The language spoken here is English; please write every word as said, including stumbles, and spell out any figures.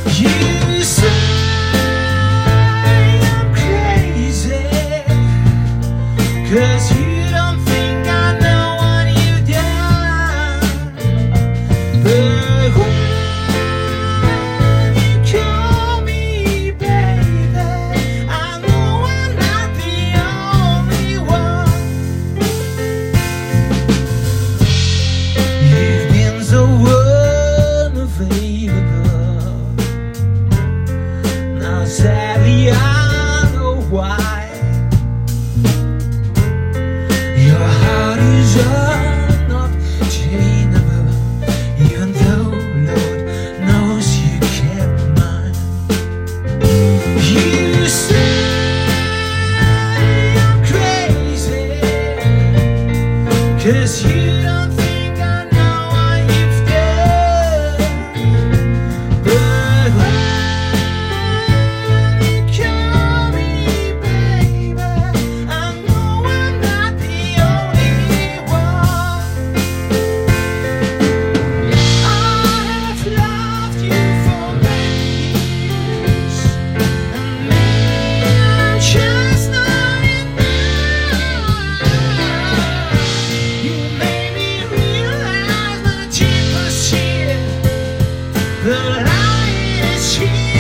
You say I'm crazy, 'cause you don't think I know what you've done. But when you call me baby, I know I'm not the only one. You've been so unavailable. Now sadly I know why. Your heart is unobtainable, even though Lord knows you kept mine. You say I'm crazy, 'cause you don't think I know what you've done. But when you call me baby, I know I'm not the only one. I have loved you for many years, and maybe I'm just not enough. You made me realize my deepest fear, that I is here.